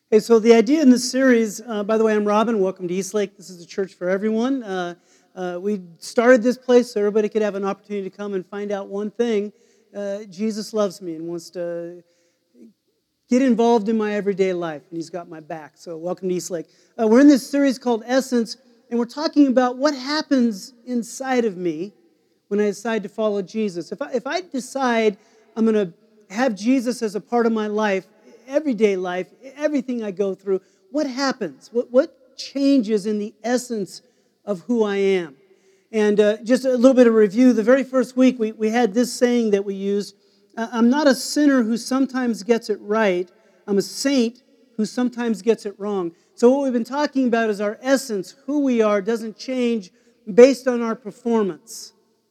Hey, so the idea in this series, by the way, I'm Robin. Welcome to Eastlake. This is a church for everyone. We started this place so everybody could have an opportunity to come and find out one thing. Jesus loves me and wants to get involved in my everyday life, and he's got my back. So welcome to Eastlake. We're in this series called Essence, and we're talking about what happens inside of me when I decide to follow Jesus. If I decide I'm going to have Jesus as a part of my life, everyday life, everything I go through, what happens? What changes in the essence of who I am? And just a little bit of review. The very first week, we had this saying that we used. I'm not a sinner who sometimes gets it right. I'm a saint who sometimes gets it wrong. So what we've been talking about is our essence. Who we are doesn't change based on our performance.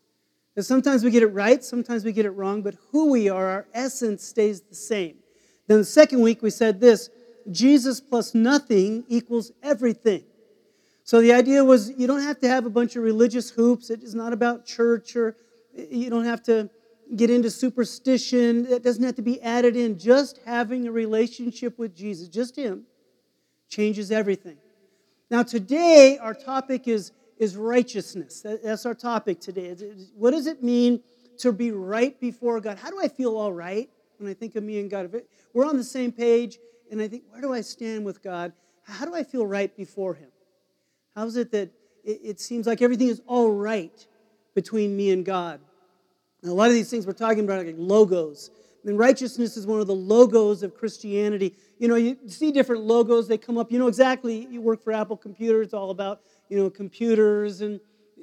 And sometimes we get it right, sometimes we get it wrong, but who we are, our essence stays the same. Then the second week we said this: Jesus plus nothing equals everything. So the idea was you don't have to have a bunch of religious hoops. It is not about church, or you don't have to get into superstition. It doesn't have to be added in. Just having a relationship with Jesus, just Him, changes everything. Now today our topic is righteousness. That's our topic today. What does it mean to be right before God? How do I feel all right when I think of me and God? If we're on the same page, and I think, where do I stand with God? How do I feel right before Him? How is it that it seems like everything is all right between me and God? And a lot of these things we're talking about are like logos. And righteousness is one of the logos of Christianity. You know, you see different logos, they come up. You know exactly, you work for Apple Computer, it's all about, computers and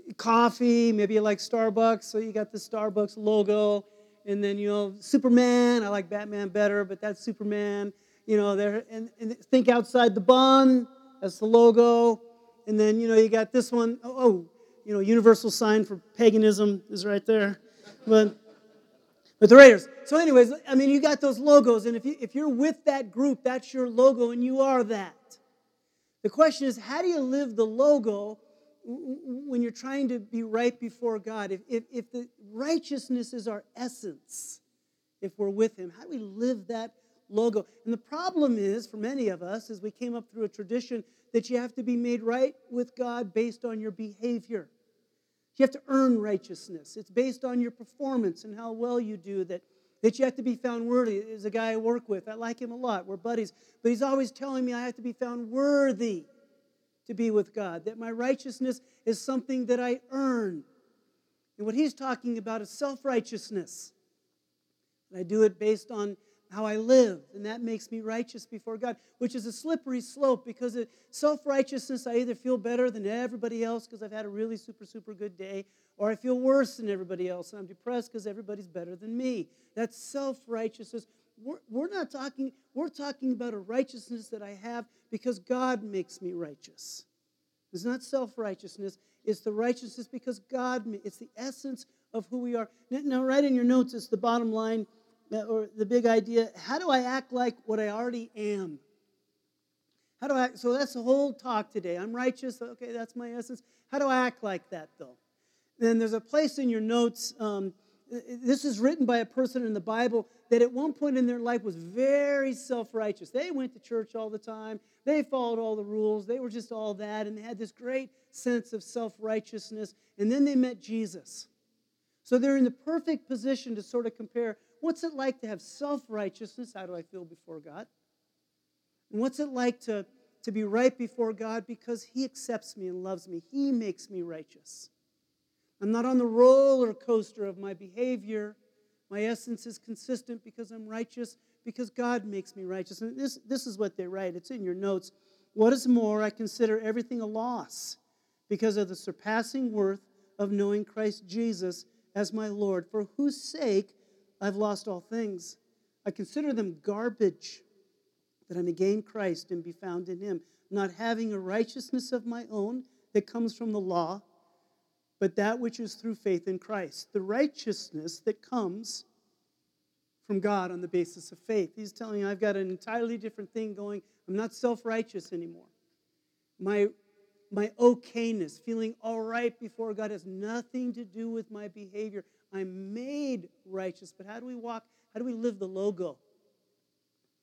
coffee. Maybe you like Starbucks, so you got the Starbucks logo. And then, Superman, I like Batman better, but that's Superman. There, and think outside the bun, that's the logo. And then, you got this one. Universal sign for paganism is right there. But the Raiders. So anyways, you got those logos, and if you're with that group, that's your logo, and you are that. The question is, how do you live the logo when you're trying to be right before God? If the righteousness is our essence, if we're with Him, how do we live that logo? And the problem is, for many of us, is we came up through a tradition that you have to be made right with God based on your behavior. You have to earn righteousness. It's based on your performance and how well you do that you have to be found worthy. There's a guy I work with. I like him a lot. We're buddies. But he's always telling me I have to be found worthy to be with God, that my righteousness is something that I earn. And what he's talking about is self-righteousness. And I do it based on how I live, and that makes me righteous before God, which is a slippery slope, because self-righteousness, I either feel better than everybody else because I've had a really super, super good day, or I feel worse than everybody else, and I'm depressed because everybody's better than me. That's self-righteousness. We're talking about a righteousness that I have because God makes me righteous. It's not self-righteousness. It's the righteousness because God it's the essence of who we are. Now, write in your notes, it's the bottom line, or the big idea. How do I act like what I already am? So that's the whole talk today. I'm righteous. Okay, that's my essence. How do I act like that, though? Then there's a place in your notes. This is written by a person in the Bible that at one point in their life was very self-righteous. They went to church all the time. They followed all the rules. They were just all that, and they had this great sense of self-righteousness. And then they met Jesus. So they're in the perfect position to sort of compare, what's it like to have self-righteousness? How do I feel before God? And what's it like to be right before God because He accepts me and loves me? He makes me righteous. I'm not on the roller coaster of my behavior. My essence is consistent because I'm righteous, because God makes me righteous. And this is what they write. It's in your notes. What is more, I consider everything a loss because of the surpassing worth of knowing Christ Jesus as my Lord, for whose sake I've lost all things. I consider them garbage, that I may gain Christ and be found in Him, not having a righteousness of my own that comes from the law, but that which is through faith in Christ, the righteousness that comes from God on the basis of faith. He's telling you, I've got an entirely different thing going. I'm not self-righteous anymore. My okayness, feeling all right before God, has nothing to do with my behavior. I'm made righteous, but how do we walk? How do we live the logo?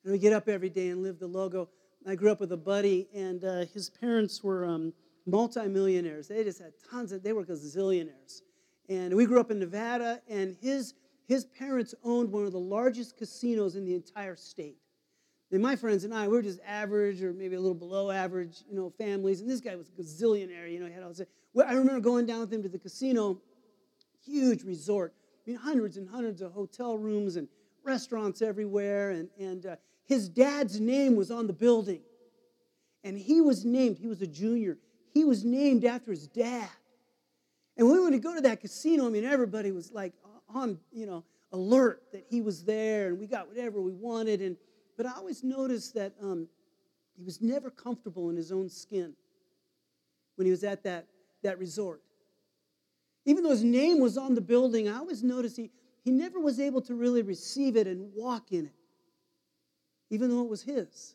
And we get up every day and live the logo. I grew up with a buddy, and his parents were multimillionaires. They just had they were gazillionaires. And we grew up in Nevada, and his parents owned one of the largest casinos in the entire state. And my friends and I, we were just average or maybe a little below average, families. And this guy was a gazillionaire, he had all this. Well, I remember going down with him to the casino, huge resort. Hundreds and hundreds of hotel rooms and restaurants everywhere. And his dad's name was on the building. And he was a junior. He was named after his dad. And when we would go to that casino, everybody was like on, alert that he was there, and we got whatever we wanted. But I always noticed that he was never comfortable in his own skin when he was at that resort. Even though his name was on the building, I always noticed he never was able to really receive it and walk in it, even though it was his.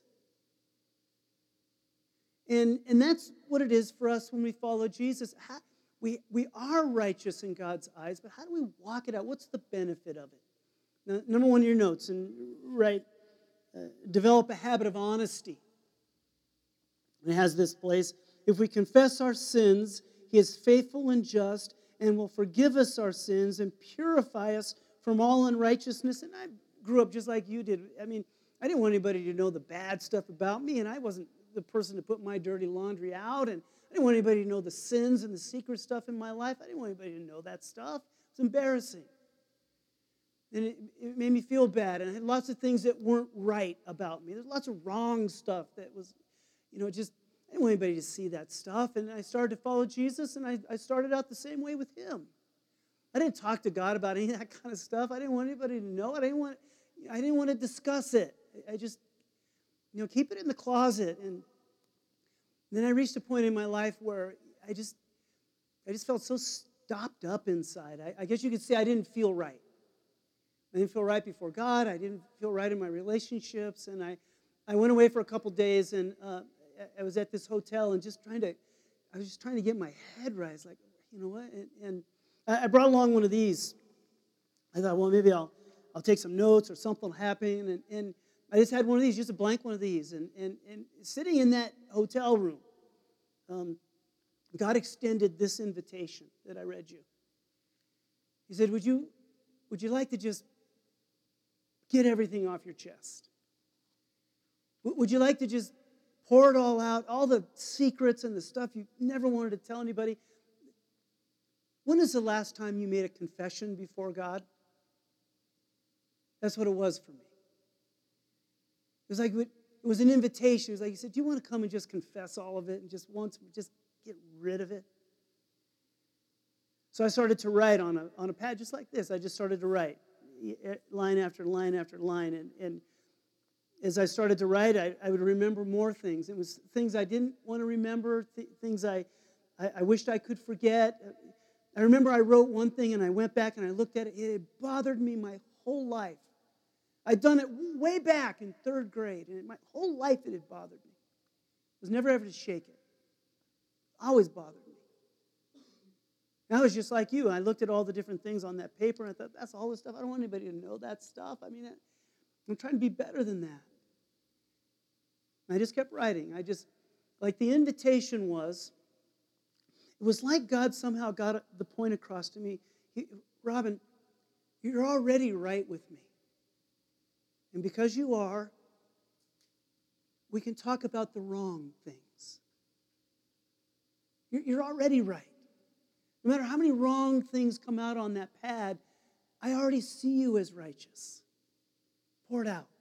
And that's what it is for us when we follow Jesus. We are righteous in God's eyes, but how do we walk it out? What's the benefit of it? Now, number one in your notes, and develop a habit of honesty. And it has this place: if we confess our sins, He is faithful and just and will forgive us our sins and purify us from all unrighteousness. And I grew up just like you did. I didn't want anybody to know the bad stuff about me, and I wasn't the person to put my dirty laundry out, and I didn't want anybody to know the sins and the secret stuff in my life. I didn't want anybody to know that stuff. It's embarrassing. And it made me feel bad, and I had lots of things that weren't right about me. There's lots of wrong stuff that was, just, I didn't want anybody to see that stuff. And I started to follow Jesus, and I started out the same way with Him. I didn't talk to God about any of that kind of stuff. I didn't want anybody to know it. I didn't want to discuss it. I just, keep it in the closet. And then I reached a point in my life where I just felt so stopped up inside. I guess you could say I didn't feel right. I didn't feel right before God. I didn't feel right in my relationships. And I went away for a couple days, and I was at this hotel and I was just trying to get my head right. It's like, you know what? And I brought along one of these. I thought, well, maybe I'll take some notes or something will happen. And I just had one of these, just a blank one of these. And sitting in that hotel room, God extended this invitation that I read you. He said, would you like to just get everything off your chest? Would you like to just pour it all out, all the secrets and the stuff you never wanted to tell anybody? When is the last time you made a confession before God? That's what it was for me. It was like it was an invitation. It was like He said, do you want to come and just confess all of it and just get rid of it? So I started to write on a pad just like this. I just started to write line after line after line. And as I started to write, I would remember more things. It was things I didn't want to remember, things I wished I could forget. I remember I wrote one thing and I went back and I looked at it. It had bothered me my whole life. I'd done it way back in 3rd grade, and my whole life it had bothered me. I was never able to shake it. Always bothered me. And I was just like you. I looked at all the different things on that paper, and I thought, that's all the stuff. I don't want anybody to know that stuff. I'm trying to be better than that. And I just kept writing. Like the invitation was, it was like God somehow got the point across to me. Robin, you're already right with me. And because you are, we can talk about the wrong things. You're already right. No matter how many wrong things come out on that pad, I already see you as righteous. Pour it out.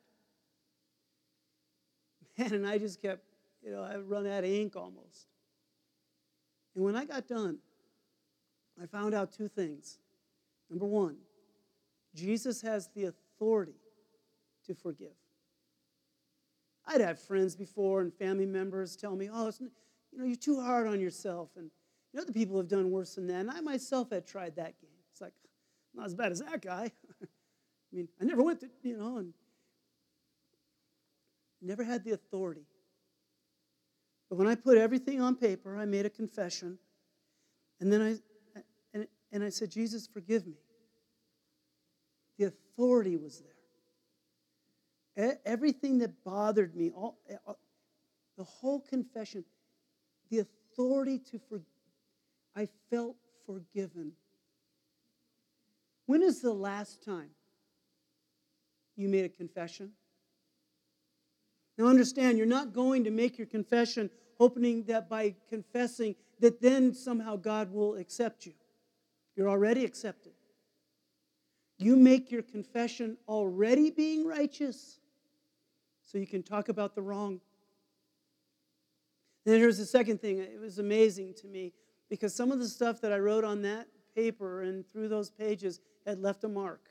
Man, and I just kept, I run out of ink almost. And when I got done, I found out 2 things. Number 1, Jesus has the authority to forgive. I'd have friends before and family members tell me, oh, you're too hard on yourself. And other people have done worse than that. And I myself had tried that game. It's like, not as bad as that guy. I never went to, and never had the authority. But when I put everything on paper, I made a confession. And then I said, Jesus, forgive me. The authority was there. Everything that bothered me, the whole confession, the authority to forgive, I felt forgiven. When is the last time you made a confession? Now understand, you're not going to make your confession hoping that by confessing that then somehow God will accept you. You're already accepted. You make your confession already being righteous so you can talk about the wrong. Then here's the second thing. It was amazing to me because some of the stuff that I wrote on that paper and through those pages had left a mark.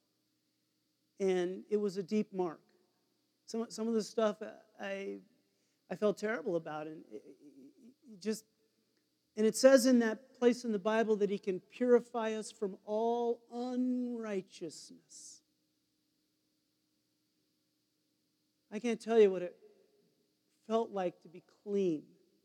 And it was a deep mark. Some of the stuff I felt terrible about. And it says in that place in the Bible that he can purify us from all unrighteousness. I can't tell you what it felt like to be clean.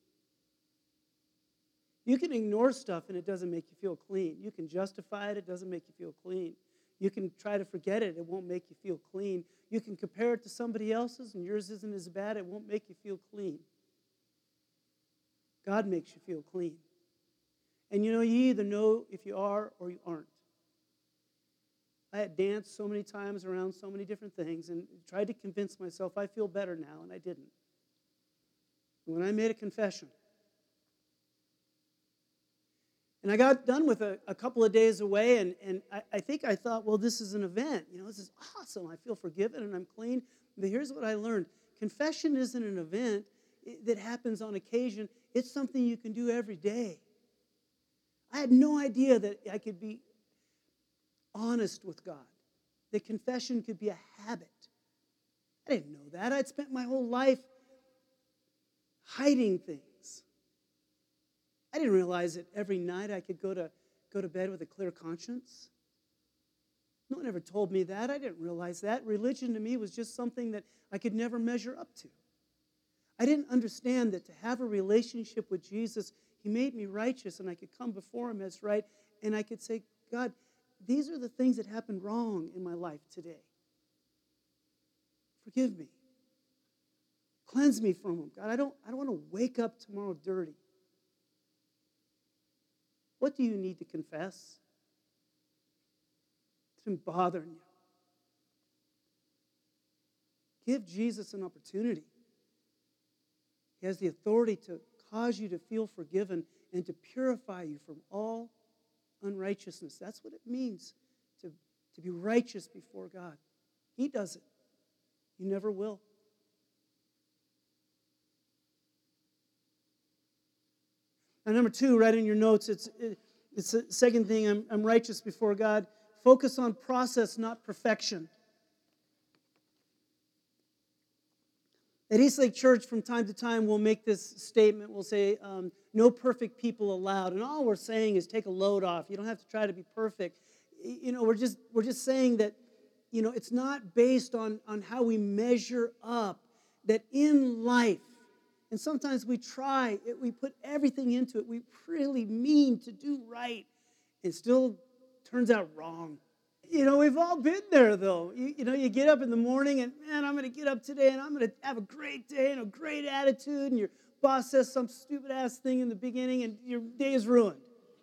You can ignore stuff and it doesn't make you feel clean. You can justify it, it doesn't make you feel clean. You can try to forget it, it won't make you feel clean. You can compare it to somebody else's and yours isn't as bad, it won't make you feel clean. God makes you feel clean. And you either know if you are or you aren't. I had danced so many times around so many different things and tried to convince myself I feel better now, and I didn't. When I made a confession, and I got done with a couple of days away, and I think I thought, well, this is an event. This is awesome. I feel forgiven and I'm clean. But here's what I learned. Confession isn't an event that happens on occasion. It's something you can do every day. I had no idea that I could be honest with God, that confession could be a habit. I didn't know that. I'd spent my whole life hiding things. I didn't realize that every night I could go to bed with a clear conscience. No one ever told me that. I didn't realize that. Religion to me was just something that I could never measure up to. I didn't understand that to have a relationship with Jesus, he made me righteous and I could come before him as right and I could say, God, these are the things that happened wrong in my life today. Forgive me. Cleanse me from them. God, I don't want to wake up tomorrow dirty. What do you need to confess? It's been bothering you. Give Jesus an opportunity. He has the authority to cause you to feel forgiven and to purify you from all unrighteousness. That's what it means to be righteous before God. He does it. You never will. And number 2, right in your notes, it's the second thing, I'm righteous before God. Focus on process, not perfection. At Eastlake Church, from time to time, we'll make this statement. We'll say, no perfect people allowed. And all we're saying is take a load off. You don't have to try to be perfect. We're just saying that, it's not based on how we measure up. That in life, and sometimes we we put everything into it. We really mean to do right. It still turns out wrong. We've all been there, though. You get up in the morning and, man, I'm going to get up today and I'm going to have a great day and a great attitude. And your boss says some stupid-ass thing in the beginning and your day is ruined.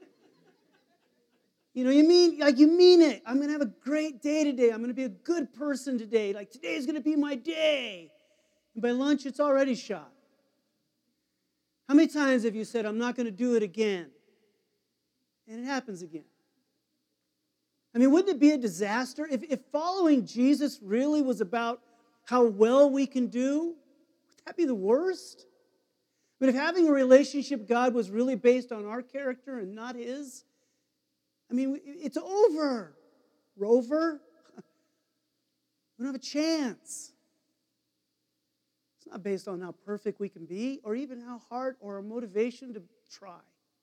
You mean it. I'm going to have a great day today. I'm going to be a good person today. Like, today is going to be my day. And by lunch, it's already shot. How many times have you said, I'm not going to do it again? And it happens again. Wouldn't it be a disaster if following Jesus really was about how well we can do? Would that be the worst? If having a relationship with God was really based on our character and not his, it's over. Rover, we don't have a chance. It's not based on how perfect we can be or even how hard or our motivation to try.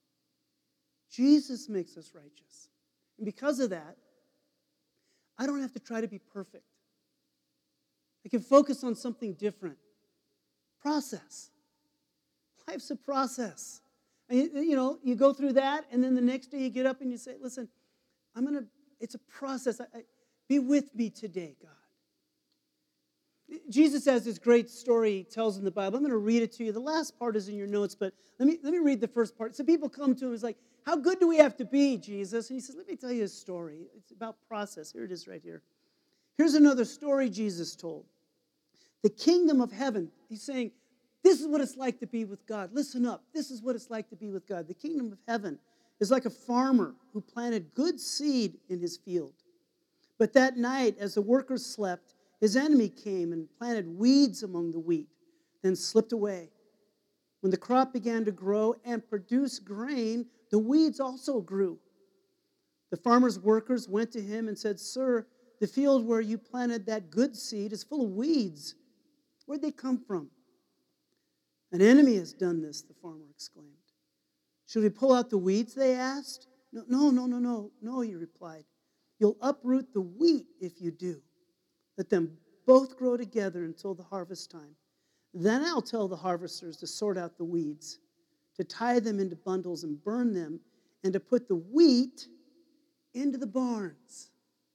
Jesus makes us righteous. And because of that, I don't have to try to be perfect. I can focus on something different. Process. Life's a process. And, you go through that, and then the next day you get up and you say, listen, it's a process. Be with me today, God. Jesus has this great story he tells in the Bible. I'm going to read it to you. The last part is in your notes, but let me read the first part. So people come to him, it's like, how good do we have to be, Jesus? And he says, let me tell you a story. It's about process. Here it is right here. Here's another story Jesus told. The kingdom of heaven. He's saying, this is what it's like to be with God. Listen up. This is what it's like to be with God. The kingdom of heaven is like a farmer who planted good seed in his field. But that night, as the workers slept, his enemy came and planted weeds among the wheat, then slipped away. When the crop began to grow and produce grain, the weeds also grew. The farmer's workers went to him and said, Sir, the field where you planted that good seed is full of weeds. Where'd they come from? An enemy has done this, the farmer exclaimed. Should we pull out the weeds, they asked. No, he replied. You'll uproot the wheat if you do. Let them both grow together until the harvest time. Then I'll tell the harvesters to sort out the weeds, to tie them into bundles and burn them, and to put the wheat into the barns.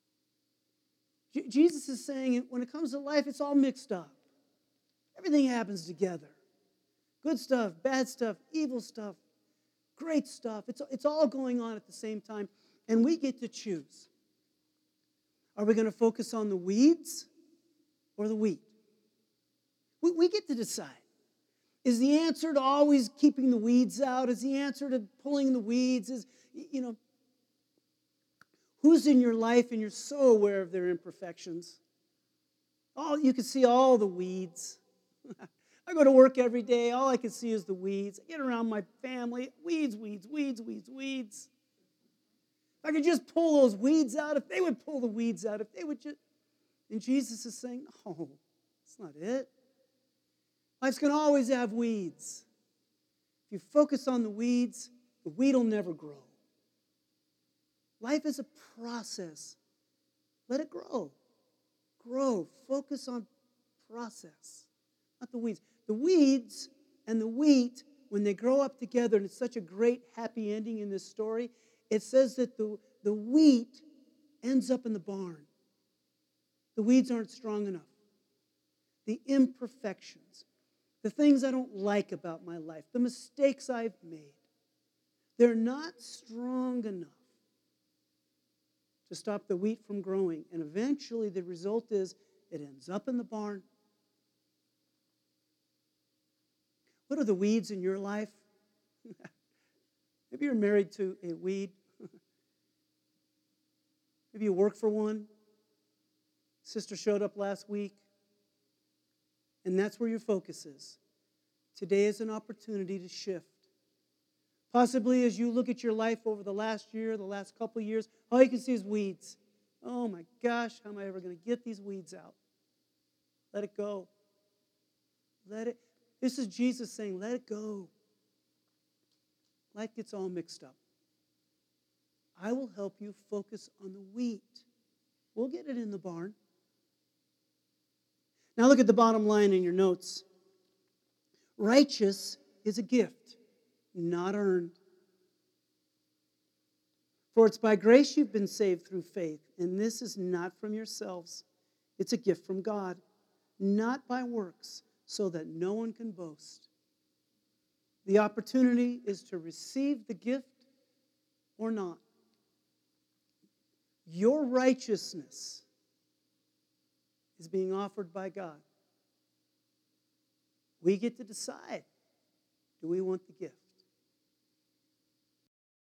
Jesus is saying when it comes to life, it's all mixed up. Everything happens together. Good stuff, bad stuff, evil stuff, great stuff. It's all going on at the same time, and we get to choose. Are we going to focus on the weeds or the wheat? We get to decide. Is the answer to always keeping the weeds out? Is the answer to pulling the weeds? Who's in your life and you're so aware of their imperfections? You can see all the weeds. I go to work every day. All I can see is the weeds. I get around my family. Weeds. If I could just pull those weeds out, if they would pull the weeds out, if they would just... And Jesus is saying, no, that's not it. Life's going to always have weeds. If you focus on the weeds, the weed will never grow. Life is a process. Let it grow. Grow. Focus on process, not the weeds. The weeds and the wheat, when they grow up together, and it's such a great happy ending in this story, it says that the wheat ends up in the barn. The weeds aren't strong enough. The imperfections, the things I don't like about my life, the mistakes I've made, they're not strong enough to stop the wheat from growing. And eventually the result is it ends up in the barn. What are the weeds in your life? Maybe you're married to a weed. Maybe you work for one. Sister showed up last week. And that's where your focus is. Today is an opportunity to shift. Possibly as you look at your life over the last year, the last couple of years, all you can see is weeds. Oh my gosh, how am I ever going to get these weeds out? Let it go. This is Jesus saying, let it go. Life gets all mixed up. I will help you focus on the wheat. We'll get it in the barn. Now look at the bottom line in your notes. Righteous is a gift, not earned. For it's by grace you've been saved through faith, and this is not from yourselves. It's a gift from God, not by works, so that no one can boast. The opportunity is to receive the gift or not. Your righteousness is being offered by God. We get to decide, do we want the gift?